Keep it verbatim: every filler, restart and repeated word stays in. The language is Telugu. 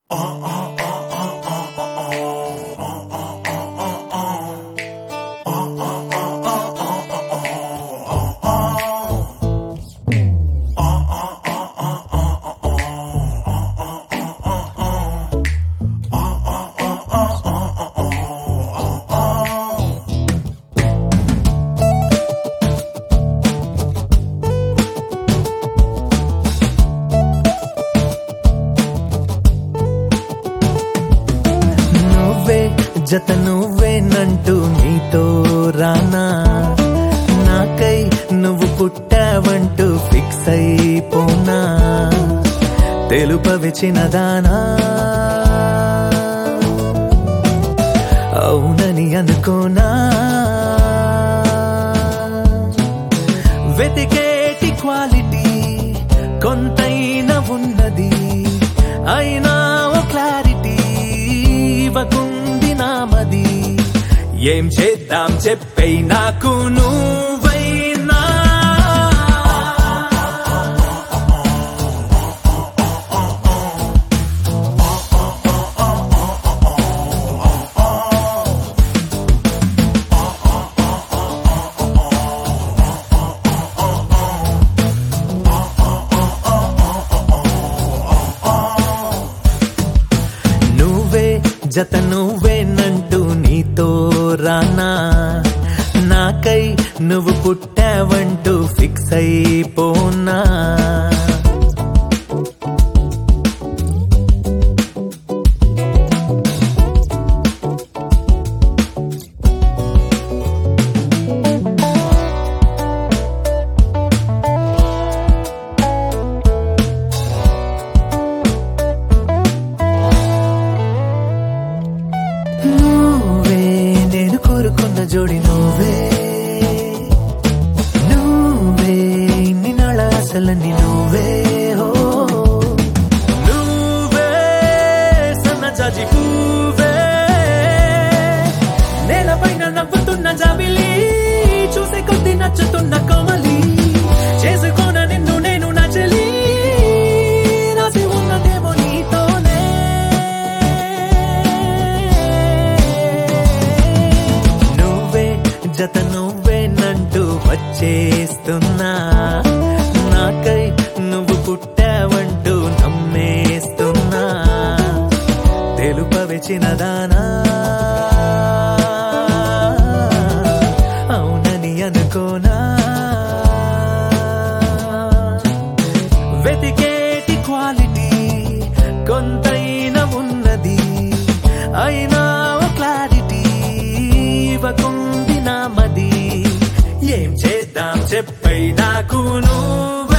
జత నువ్వేనంటూ నీతో రానా, నాకై నువ్వు పుట్టావంటూ ఫిక్స్ అయిపోనా, తెలుపవి చిన్నదానా అవునని అనుకోనా, వెతికేటి క్వాలిటీ కొంతైనా ఉన్నది, అయినా ఓ క్లారిటీ ఇవ్వకుంది నామది, ఏం చేద్దాం చెప్పే నాకు నువ్వైనా. జత నువ్వేనంటూ నీతో రానా, నాకై నువ్వు పుట్టావంటూ ఫిక్స్ అయిపోనా. జోడి నువ్వే నువ్వే నిన్నళ అసలని నువ్వే హో నువ్వే సన్నజాజి పువ్వే, నేలపైన నవ్వుతున్న జాబిలి, చూసే కొద్ది నచ్చుతున్న కోమలి, చేసుకోన నిన్ను నేను నచ్చలి, రాసి ఉన్నదేమో నీతోనే. జత నువ్వేనంటూ వచ్చేస్తున్నా, నాకై నువ్వు పుట్టావంటూ నమ్మేస్తున్నా, తెలుపవి చిన్నదానా అవునని అనుకోనా, వెతికేటి క్వాలిటీ కొంతైనా ఉన్నది, అయినా ఓ క్లారిటీ ఇవ్వకుంది నామది, ఏం చేద్దాం చెప్పై నాకు నువ్వే.